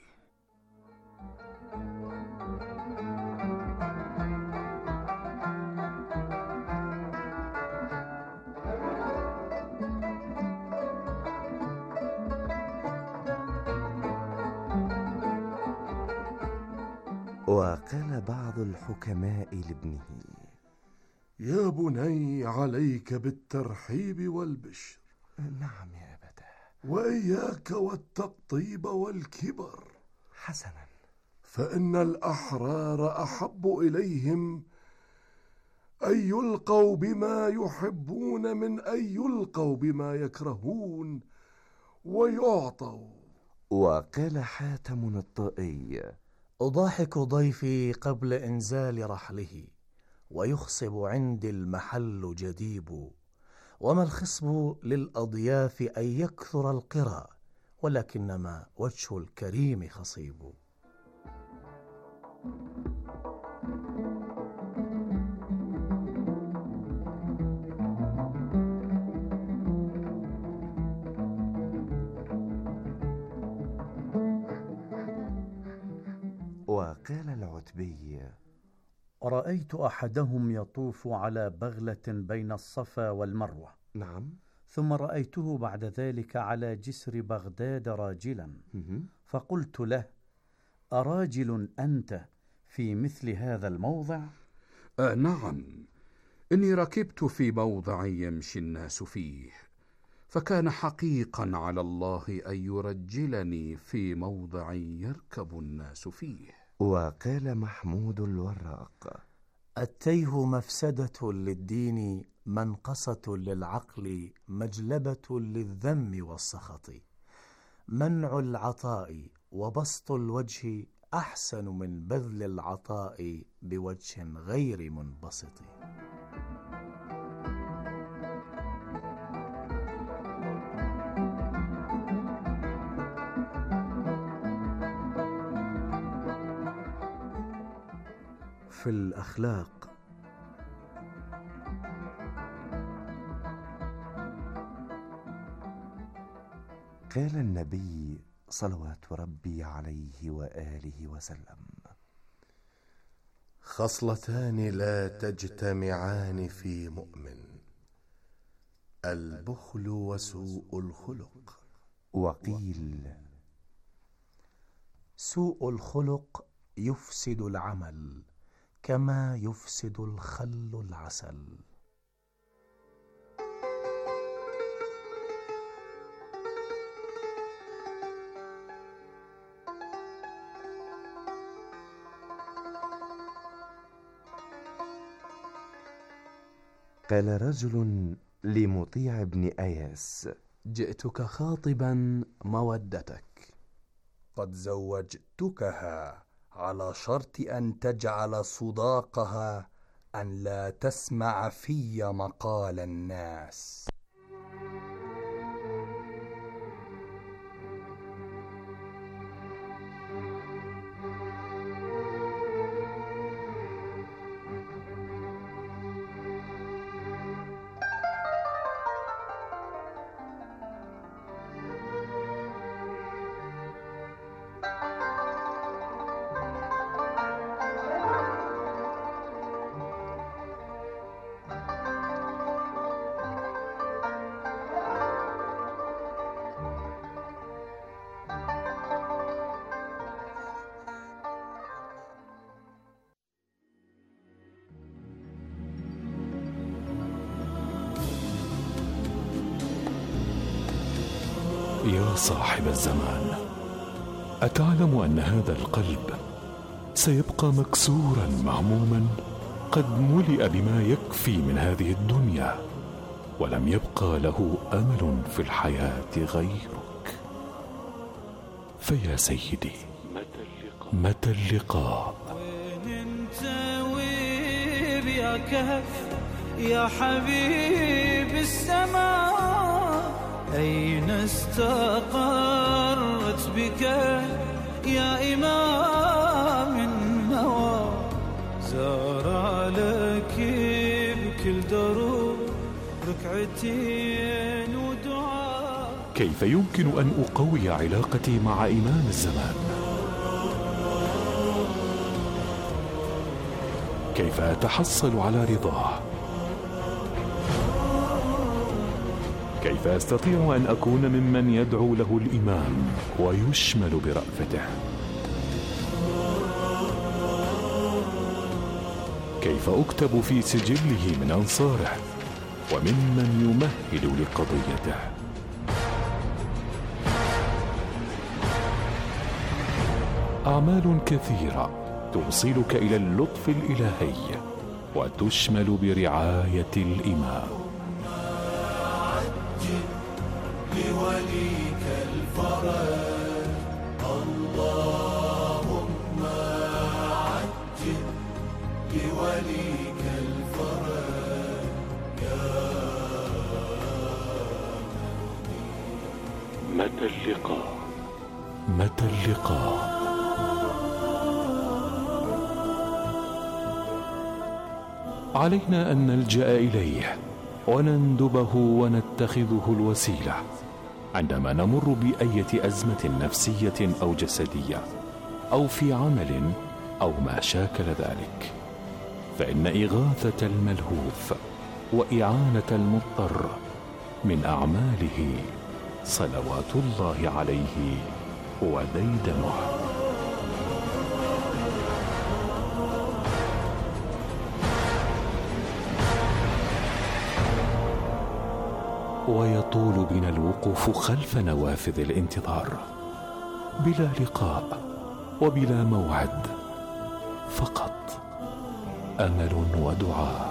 وقال بعض الحكماء لابنه: يا بني عليك بالترحيب والبشر. نعم يا أبتاه. وإياك والتقطيب والكبر. حسنا. فإن الأحرار أحب إليهم أن يلقوا بما يحبون من أن يلقوا بما يكرهون ويعطوا. وقال حاتم الطائي: أضاحك ضيفي قبل إنزال رحله، ويخصب عندي المحل جديب. وما الخصب للأضياف أن يكثر القرى، ولكنما وجه الكريم خصيب. وقال العتبي: رأيت أحدهم يطوف على بغلة بين الصفا والمروة. نعم. ثم رأيته بعد ذلك على جسر بغداد راجلا، فقلت له: أراجل أنت في مثل هذا الموضع؟ نعم، إني ركبت في موضع يمشي الناس فيه، فكان حقيقا على الله أن يرجلني في موضع يركب الناس فيه. وقال محمود الوراق: التيه مفسدة للدين، منقصة للعقل، مجلبة للذم والسخط. منع العطاء وبسط الوجه أحسن من بذل العطاء بوجه غير منبسط. في الأخلاق. قال النبي صلوات ربي عليه وآله وسلم: خصلتان لا تجتمعان في مؤمن: البخل وسوء الخلق. وقيل: سوء الخلق يفسد العمل كما يفسد الخل العسل. قال رجل لمطيع بن أياس: جئتك خاطبا مودتك. قد زوجتكها على شرط أن تجعل صداقها أن لا تسمع في مقال الناس. صاحب الزمان، أتعلم أن هذا القلب سيبقى مكسورا مهموما قد ملئ بما يكفي من هذه الدنيا، ولم يبقى له أمل في الحياة غيرك. فيا سيدي، متى اللقاء؟ وين انت ويب يا كهف يا حبيب السماء، أين استقرت بك يا إمام النوى، زار لك بكل دروب ركعتين ودعاء. كيف يمكن أن أقوي علاقتي مع إمام الزمان؟ كيف أتحصل على رضاه؟ كيف أستطيع أن أكون ممن يدعو له الإمام ويشمل برأفته؟ كيف أكتب في سجله من أنصاره وممن يمهد لقضيته؟ أعمال كثيرة توصلك إلى اللطف الإلهي وتشمل برعاية الإمام. لوليك الفرج اللهم عجل لوليك الفرج يا متى اللقاء؟ متى اللقاء؟ علينا أن نلجأ إليه ونندبه ونتخذه الوسيلة عندما نمر بأية أزمة نفسية أو جسدية أو في عمل أو ما شاكل ذلك، فإن إغاثة الملهوف وإعانة المضطر من أعماله صلوات الله عليه وديدنه. ويطول بنا الوقوف خلف نوافذ الانتظار بلا لقاء وبلا موعد، فقط أمل ودعاء.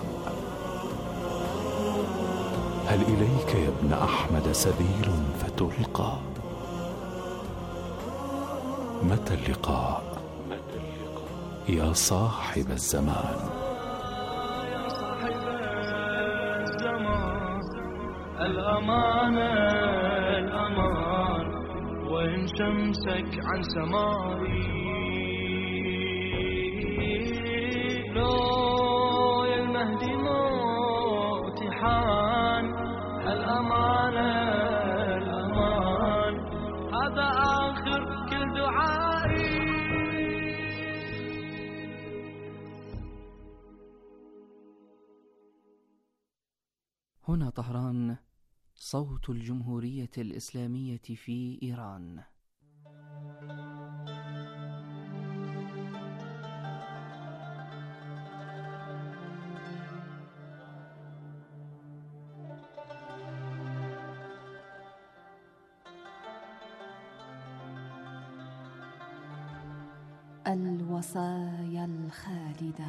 هل إليك يا ابن أحمد سبيل فتلقى؟ متى اللقاء يا صاحب الزمان؟ الأمان الأمان وإن شمسك عن سماري، لو يا المهدي موت حان. الأمان الأمان هذا آخر كل دعائي. هنا طهران، صوت الجمهورية الإسلامية في إيران. الوصايا الخالدة.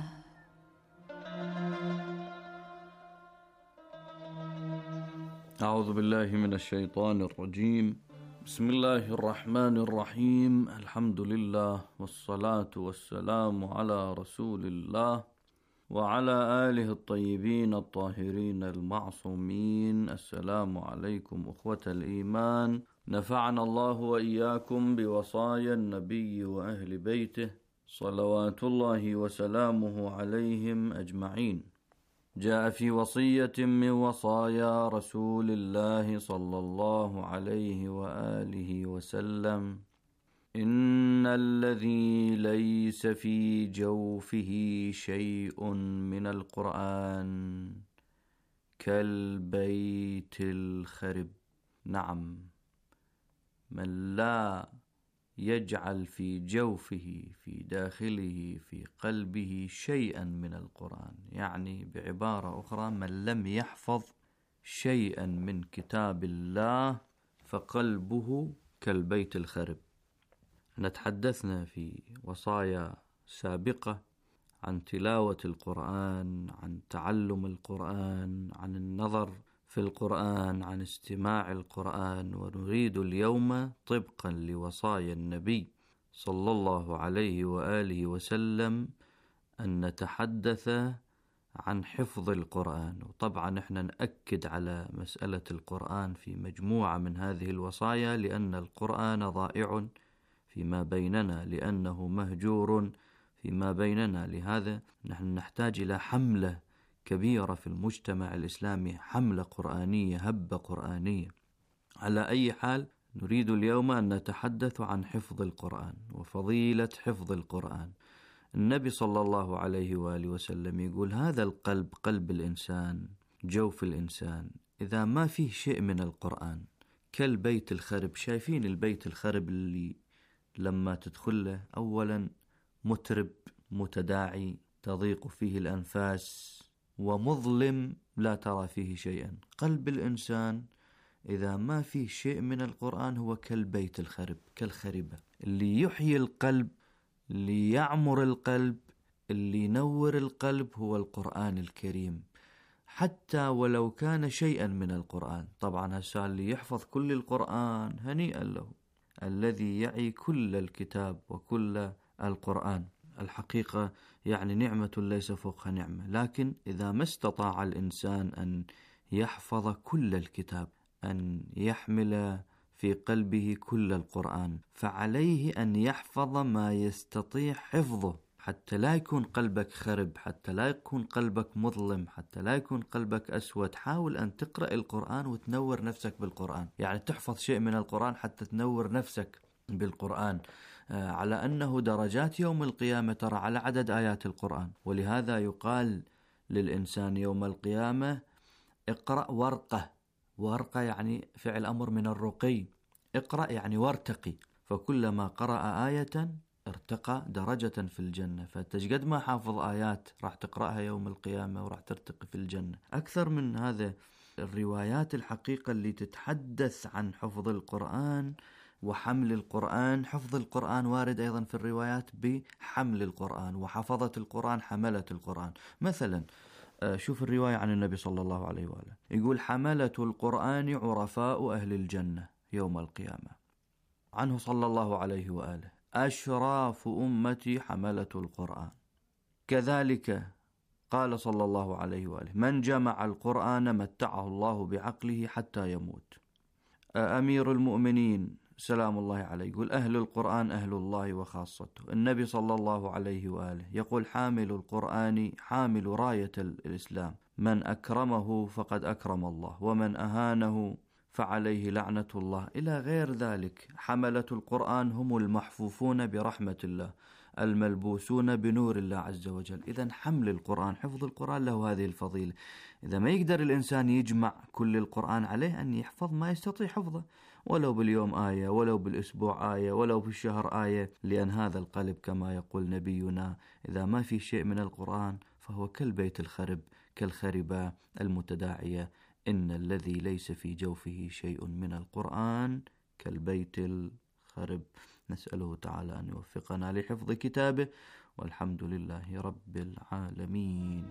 أعوذ بالله من الشيطان الرجيم. بسم الله الرحمن الرحيم. الحمد لله والصلاة والسلام على رسول الله وعلى آله الطيبين الطاهرين المعصومين. السلام عليكم أخوة الإيمان، نفعنا الله وإياكم بوصايا النبي وأهل بيته صلوات الله وسلامه عليهم أجمعين. جاء في وصية من وصايا رسول الله صلى الله عليه وآله وسلم: إن الذي ليس في جوفه شيء من القرآن كالبيت الخرب. نعم، من لا يجعل في جوفه، في داخله، في قلبه شيئا من القرآن، يعني بعبارة أخرى من لم يحفظ شيئا من كتاب الله فقلبه كالبيت الخرب. نتحدثنا في وصايا سابقة عن تلاوة القرآن، عن تعلم القرآن، عن النظر في القرآن، عن استماع القرآن، ونريد اليوم طبقا لوصايا النبي صلى الله عليه وآله وسلم أن نتحدث عن حفظ القرآن. وطبعا احنا نأكد على مسألة القرآن في مجموعة من هذه الوصايا، لأن القرآن ضائع فيما بيننا، لأنه مهجور فيما بيننا. لهذا نحن نحتاج إلى حملة كبيرة في المجتمع الإسلامي، حملة قرآنية، هبة قرآنية. على أي حال نريد اليوم أن نتحدث عن حفظ القرآن وفضيلة حفظ القرآن. النبي صلى الله عليه وآله وسلم يقول هذا القلب، قلب الإنسان، جوف الإنسان، إذا ما فيه شيء من القرآن كالبيت الخرب. شايفين البيت الخرب اللي لما تدخله أولا مترب متداعي تضيق فيه الأنفاس ومظلم لا ترى فيه شيئا. قلب الإنسان إذا ما فيه شيء من القرآن هو كالبيت الخرب، كالخربة. اللي يحيي القلب، اللي يعمر القلب، اللي ينور القلب هو القرآن الكريم، حتى ولو كان شيئا من القرآن. طبعا هسه اللي يحفظ كل القرآن هنيئا له، الذي يعي كل الكتاب وكل القرآن. الحقيقة يعني نعمة ليس فوقها نعمة. لكن إذا ما استطاع الإنسان أن يحفظ كل الكتاب، أن يحمل في قلبه كل القرآن، فعليه أن يحفظ ما يستطيع حفظه، حتى لا يكون قلبك خرب، حتى لا يكون قلبك مظلم، حتى لا يكون قلبك أسود. حاول أن تقرأ القرآن وتنور نفسك بالقرآن، يعني تحفظ شيء من القرآن حتى تنور نفسك بالقرآن، على أنه درجات يوم القيامة ترى على عدد آيات القرآن. ولهذا يقال للإنسان يوم القيامة اقرأ ورقة. ورقة يعني فعل أمر من الرقي، اقرأ يعني وارتقي، فكلما قرأ آية ارتقى درجة في الجنة. فتجد ما حافظ آيات راح تقرأها يوم القيامة وراح ترتقي في الجنة. أكثر من هذا الروايات الحقيقة اللي تتحدث عن حفظ القرآن وحمل القرآن. حفظ القرآن وارد أيضا في الروايات بحمل القرآن، وحفظة القرآن حملة القرآن. مثلا شوف الرواية عن النبي صلى الله عليه وآله، يقول حملة القرآن عرفاء أهل الجنة يوم القيامة. عنه صلى الله عليه وآله أشراف أمتي حملة القرآن. كذلك قال صلى الله عليه وآله من جمع القرآن متعه الله بعقله حتى يموت. أمير المؤمنين سلام الله عليه يقول أهل القرآن أهل الله وخاصته. النبي صلى الله عليه وآله يقول حامل القرآن حامل راية الإسلام، من أكرمه فقد أكرم الله، ومن أهانه فعليه لعنة الله، إلى غير ذلك. حملة القرآن هم المحفوفون برحمة الله، الملبوسون بنور الله عز وجل. إذن حمل القرآن، حفظ القرآن له هذه الفضيلة. إذا ما يقدر الإنسان يجمع كل القرآن، عليه أن يحفظ ما يستطيع حفظه، ولو باليوم آية، ولو بالأسبوع آية، ولو بالشهر آية، لأن هذا القلب كما يقول نبينا إذا ما في شيء من القرآن فهو كالبيت الخرب، كالخربة المتداعية. إن الذي ليس في جوفه شيء من القرآن كالبيت الخرب. نسأله تعالى أن يوفقنا لحفظ كتابه، والحمد لله رب العالمين.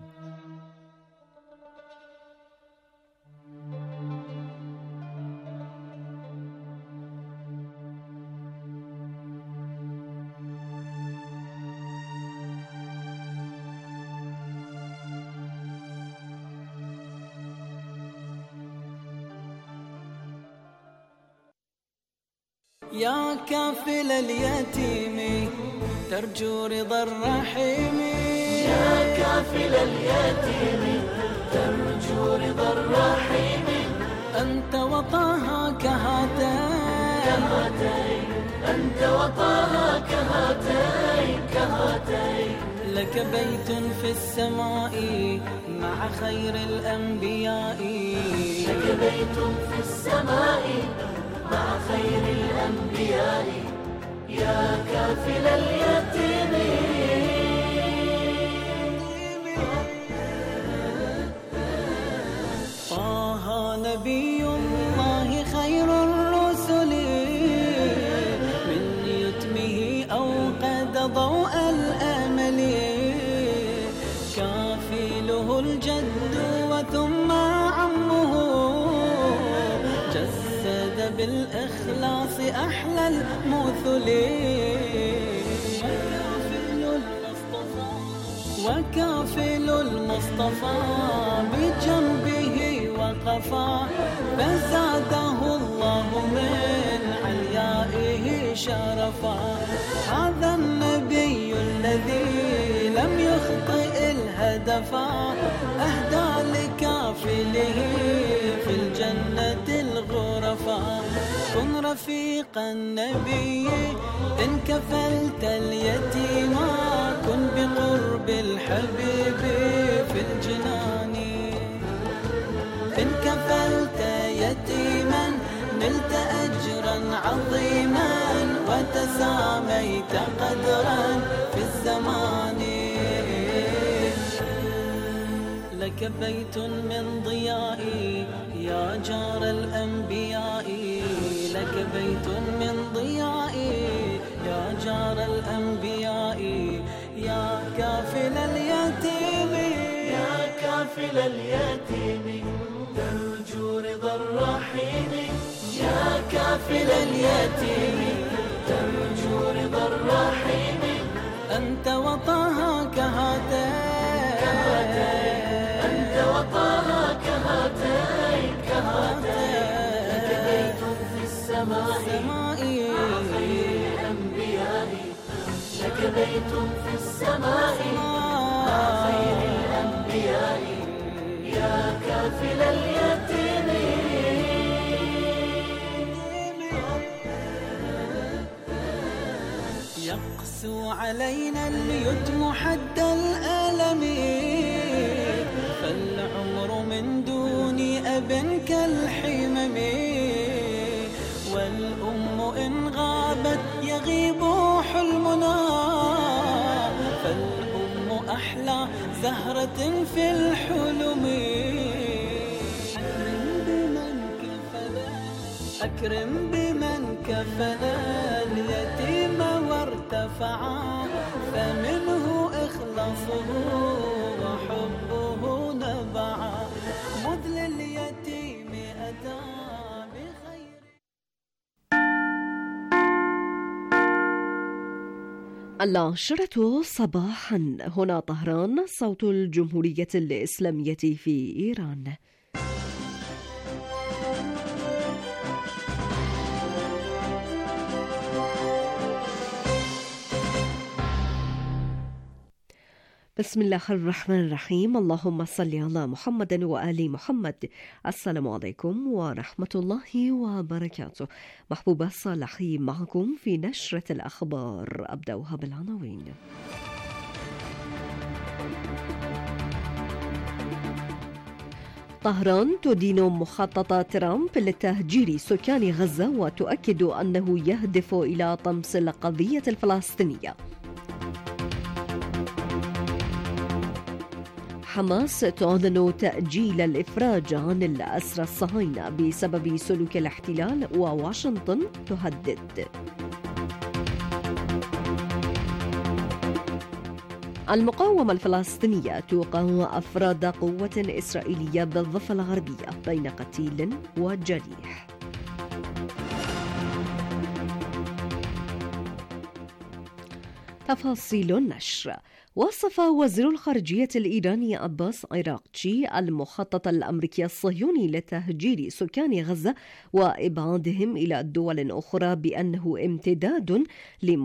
يا كافل اليتيم ترجو رضا الرحيم، يا كافل اليتيم ترجو رضا الرحيم. أنت وطاها كهاتين، أنت وطاها كهاتين. لك بيت في السماء مع خير الأنبياء، لك بيت في السماء مع خير الأنبياء. يا كافل اليتيم طه نبي الله خير الرسل، ضوء الأمل كافله الجد وثم عمه جسد بالإخلاص أحلى المثل وكافل المصطفى بجنبه وقفا فزاده الله من عليائه شرفا هذا النبي الذي لم يخطئ الهدفا أهدى لكافله في الجنة الغرفا كن رفيق النبي إن كفلت اليتيما كن بقرب الحبيب في الجنان إن كفلت يتيما نلت أجرا عظيما وتساميت قدرا في الزمان لك بيت من ضيائي يا جار الأنبياء لك بيت من ضيائي يا جار الأنبياء يا كافل اليتيم يا كافل اليتيم ترجو رضا الرحيم يا كافل اليتيم ترجو رضا الرحيم أنت وطه كهاتين أنت وطه كهاتين لك بيت في السماء مع خير الأنبياء لك بيت في السماء مع خير الأنبياء يا كافل اليتيم يقسو علينا اليتم حد الألم فالعمر من دون أب كالحمم والأم إن غابت يغيب حلمنا فالأم أحلى زهرة في الحلم أكرم بمن كفل اليتيم وارتفعا فمنه إخلاصه وحبه نبعا مذ لليتيم أتى بخير. العاشرة صباحا هنا طهران صوت الجمهورية الإسلامية في إيران. بسم الله الرحمن الرحيم. اللهم صل على محمد وآل محمد. السلام عليكم ورحمة الله وبركاته. محبوبة صالحي معكم في نشرة الأخبار. أبدأها بالعناوين. طهران تدين مخطط ترامب لتهجير سكان غزة وتؤكد أنه يهدف إلى طمس القضية الفلسطينية. حماس تعلن تأجيل الإفراج عن الأسرى الصهاينة بسبب سلوك الاحتلال وواشنطن تهدد. المقاومة الفلسطينية توقع أفراد قوة إسرائيلية بالضفة الغربية بين قتيل وجريح. تفاصيل النشر. وصف وزير الخارجية الإيراني عباس عراقچي المخطط الأمريكي الصهيوني لتهجير سكان غزة وإبعادهم إلى دول أخرى بأنه امتداد